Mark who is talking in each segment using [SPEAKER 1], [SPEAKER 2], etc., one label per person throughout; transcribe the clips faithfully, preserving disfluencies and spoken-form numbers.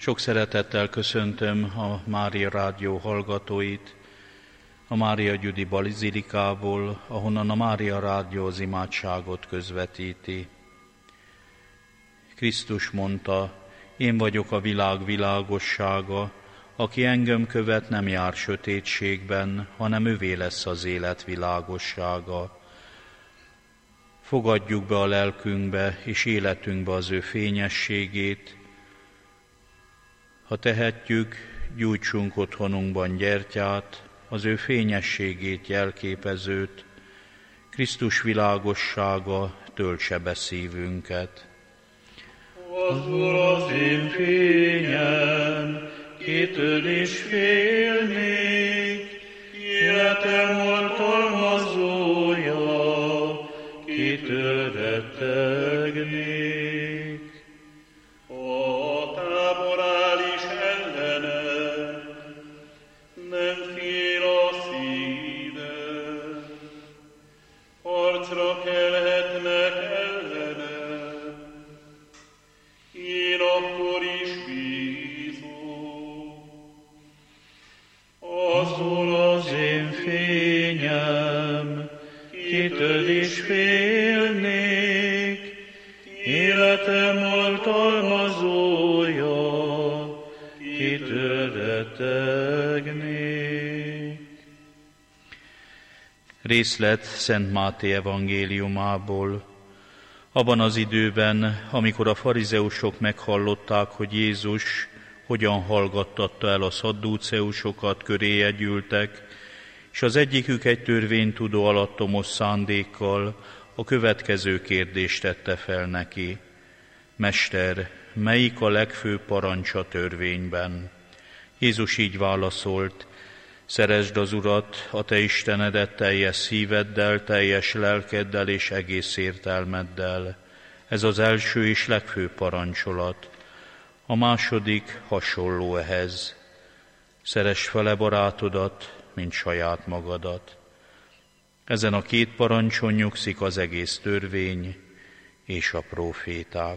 [SPEAKER 1] Sok szeretettel köszöntöm a Mária Rádió hallgatóit, a Mária Gyüdi Bazilikából, ahonnan a Mária Rádió az imádságot közvetíti. Krisztus mondta, én vagyok a világ világossága, aki engem követ, nem jár sötétségben, hanem övé lesz az élet világossága. Fogadjuk be a lelkünkbe és életünkbe az ő fényességét. Ha tehetjük, gyújtsunk otthonunkban gyertyát, az ő fényességét jelképezőt, Krisztus világossága töltse be szívünket.
[SPEAKER 2] Az Úr az én fényem, kitől is félnék, életem oltalmazója, kitől rettegnék. A tábor áll is ellenem, nem fél a szívem, harcra kelhetnek ellenem, én akkor is bízom. Az Úr az én fényem, kitől is félnék, életem oltalmazója, kitől rettegnék.
[SPEAKER 1] Részlet Szent Máté evangéliumából. Abban az időben, amikor a farizeusok meghallották, hogy Jézus hogyan hallgattatta el a szaddúceusokat, köréje gyűltek, és az egyikük egy törvénytudó alattomos szándékkal a következő kérdést tette fel neki. Mester, melyik a legfőbb parancs a törvényben? Jézus így válaszolt, szeresd az Urat, a te Istenedet teljes szíveddel, teljes lelkeddel és egész értelmeddel. Ez az első és legfőbb parancsolat. A második hasonló ehhez. Szeresd fele barátodat, mint saját magadat. Ezen a két parancson nyugszik az egész törvény és a próféták.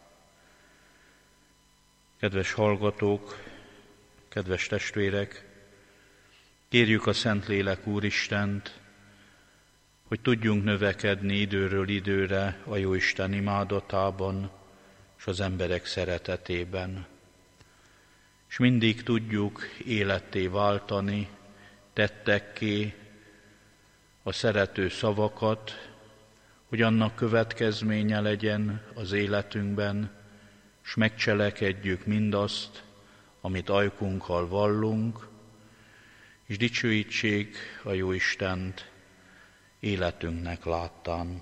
[SPEAKER 1] Kedves hallgatók, kedves testvérek, kérjük a Szentlélek Úristent, hogy tudjunk növekedni időről időre a Jóisten imádatában és az emberek szeretetében, és mindig tudjuk életté váltani, tettekké a szerető szavakat, hogy annak következménye legyen az életünkben, és megcselekedjük mindazt, amit ajkunkkal vallunk, és dicsőítsék a Jóistent életünknek láttán.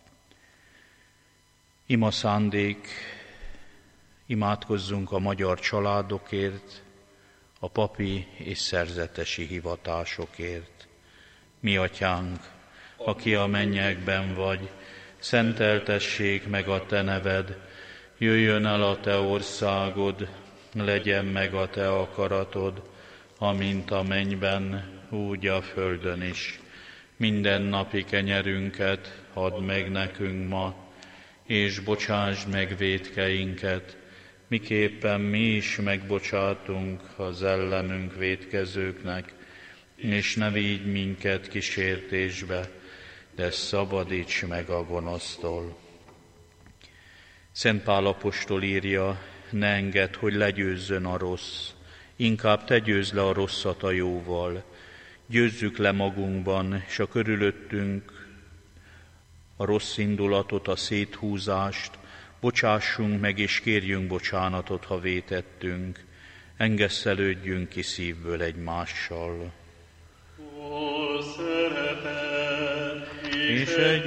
[SPEAKER 1] Ima szándék, imádkozzunk a magyar családokért, a papi és szerzetesi hivatásokért. Mi atyánk, aki a mennyekben vagy, szenteltessék meg a te neved, jöjjön el a te országod, legyen meg a te akaratod, amint a mennyben, úgy a földön is. Minden napi kenyerünket add meg nekünk ma, és bocsásd meg vétkeinket, miképpen mi is megbocsátunk az ellenünk vétkezőknek, és ne vigy minket kísértésbe, de szabadíts meg a gonosztól. Szent Pál apostol írja, ne engedd, hogy legyőzzön a rossz, inkább te győzd le a rosszat a jóval. Győzzük le magunkban, és a körülöttünk a rossz indulatot, a széthúzást, bocsássunk meg, és kérjünk bocsánatot, ha vétettünk. Engesszelődjünk ki szívből egymással.
[SPEAKER 2] Ó, szeretet és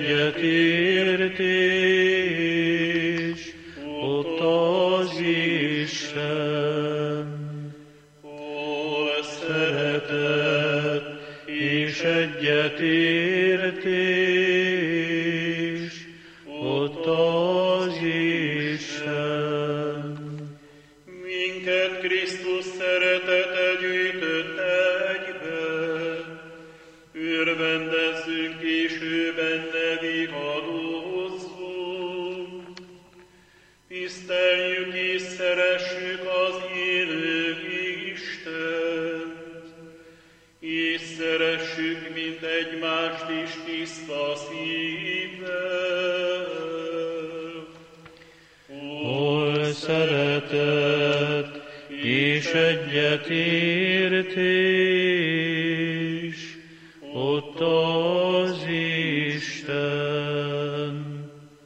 [SPEAKER 2] egyetértés, ott az Isten. Ó, szeretet és egyetértés, ott az Isten. Minket Krisztus szeretete gyűjtött egybe, örvendezzünk és ő benne vihadozzunk. Tiszteljük és szeressük az tiszta szívvel.
[SPEAKER 1] Hol szeretet és egyetértés, ott az Isten.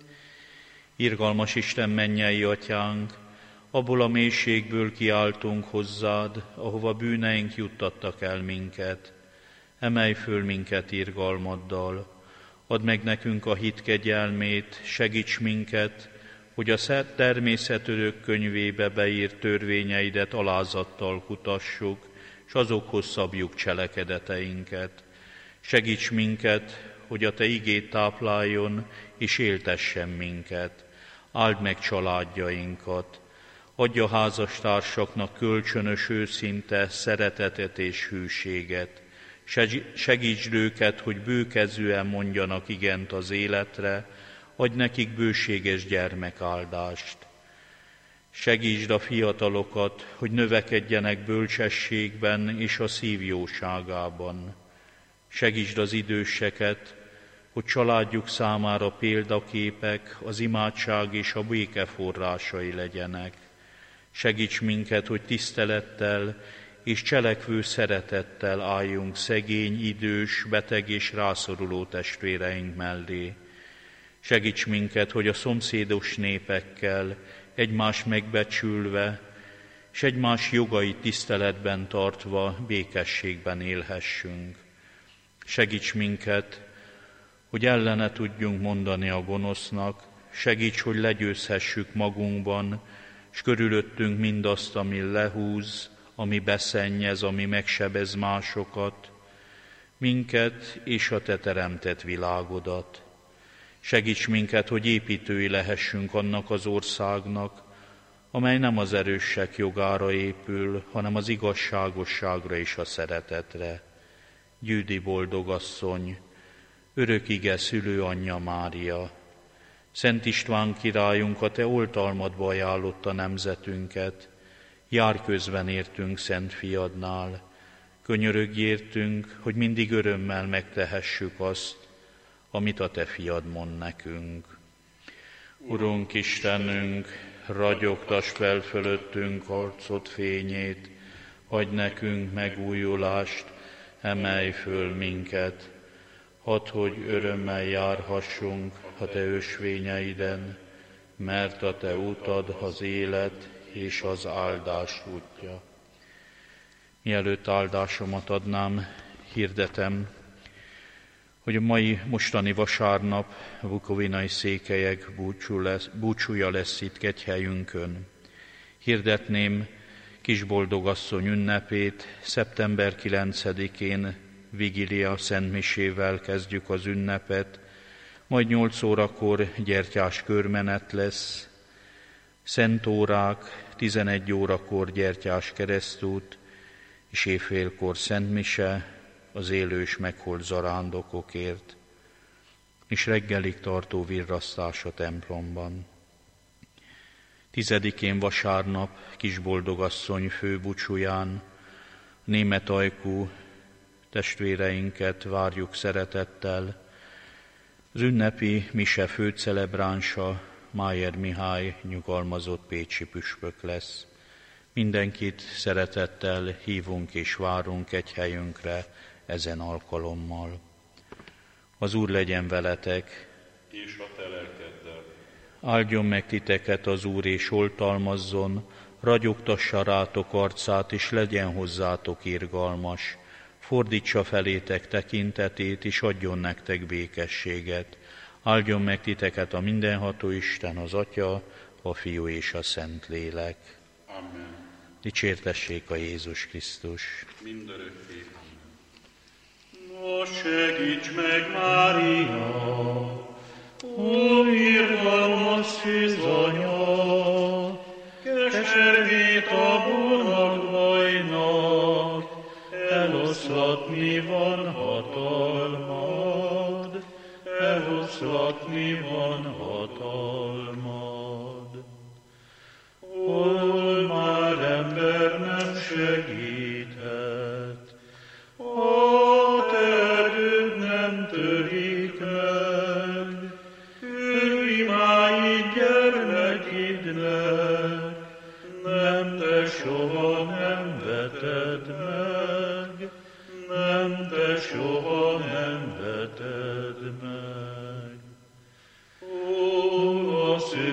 [SPEAKER 1] Irgalmas Isten, mennyei Atyánk, abból a mélységből kiáltunk hozzád, ahova bűneink juttattak el minket. Emelj föl minket irgalmaddal, add meg nekünk a hit kegyelmét, segíts minket, hogy a szent természetörök könyvébe beírt törvényeidet alázattal kutassuk, s azokhoz szabjuk cselekedeteinket. Segíts minket, hogy a Te igéd tápláljon és éltessen minket. Áld meg családjainkat, adj a házastársaknak kölcsönös őszinte szeretetet és hűséget. Segítsd őket, hogy bőkezűen mondjanak igent az életre, adj nekik bőséges gyermekáldást. Segítsd a fiatalokat, hogy növekedjenek bölcsességben és a szív jóságában. Segítsd az időseket, hogy családjuk számára példaképek, az imádság és a béke forrásai legyenek. Segíts minket, hogy tisztelettel és cselekvő szeretettel álljunk szegény, idős, beteg és rászoruló testvéreink mellé. Segíts minket, hogy a szomszédos népekkel egymást megbecsülve, s egymás jogait tiszteletben tartva békességben élhessünk. Segíts minket, hogy ellene tudjunk mondani a gonosznak, segíts, hogy legyőzhessük magunkban, s körülöttünk mindazt, ami lehúz, ami beszennyez, ami megsebez másokat, minket és a Te teremtett világodat. Segíts minket, hogy építői lehessünk annak az országnak, amely nem az erősek jogára épül, hanem az igazságosságra és a szeretetre. Győdi boldogasszony, örök ige szülőanyja Mária, Szent István királyunk, a Te oltalmadba ajánlotta nemzetünket, járj közben értünk Szent Fiadnál, könyörögj értünk, hogy mindig örömmel megtehessük azt, amit a Te Fiad mond nekünk. Urunk Istenünk, ragyogtass fel fölöttünk arcod fényét, adj nekünk megújulást, emelj föl minket, hadd, hogy örömmel járhassunk a Te ösvényeiden, mert a Te utad az élet és az áldás útja. Mielőtt áldásomat adnám, hirdetem, hogy a mai mostani vasárnap a bukovinai székelyek búcsú lesz, búcsúja lesz itt Kegyhelyünkön. Hirdetném Kisboldogasszony ünnepét, szeptember kilencedikén Vigilia szentmisével kezdjük az ünnepet, majd nyolc órakor gyertyás körmenet lesz, szentórák, tizenegy órakor gyertyás keresztút, és éjfélkor szentmise az élő és meghalt zarándokokért, és reggelig tartó virrasztás a templomban. Tizedikén vasárnap Kisboldogasszony főbúcsúján német ajkú testvéreinket várjuk szeretettel. Az ünnepi mise főcelebránsa Májer Mihály nyugalmazott pécsi püspök lesz. Mindenkit szeretettel hívunk és várunk Kegyhelyünkre ezen alkalommal. Az Úr legyen veletek,
[SPEAKER 2] és a te lelkeddel.
[SPEAKER 1] Áldjon meg titeket az Úr, és oltalmazzon, ragyogtassa rátok arcát, és legyen hozzátok irgalmas. Fordítsa felétek tekintetét, és adjon nektek békességet. Áldjon meg titeket a mindenható Isten, az Atya, a Fiú és a Szentlélek.
[SPEAKER 2] Amen.
[SPEAKER 1] Dicsértessék a Jézus Krisztus.
[SPEAKER 2] Mindörökké. Most segíts meg, Mária, ó, irgalmas szűzanya, keservét a búnagvajnak, eloszlatni van hatalmad, eloszlatni van hatalmad. Hol már ember nem segíthet, a te erőd nem törik meg,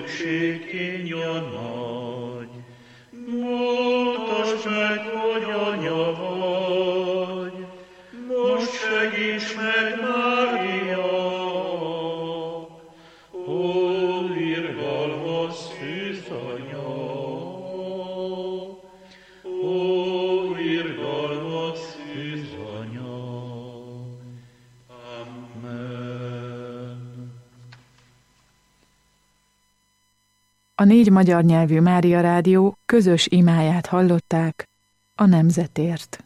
[SPEAKER 2] szükség kínja nagy. Mutasd meg, hogy anya vagy, most segíts meg, Mária! Ó, irgalmas szűz anya! Ó, irgalmas szűz anya! Amen.
[SPEAKER 3] A négy magyar nyelvű Mária Rádió közös imáját hallották a nemzetért.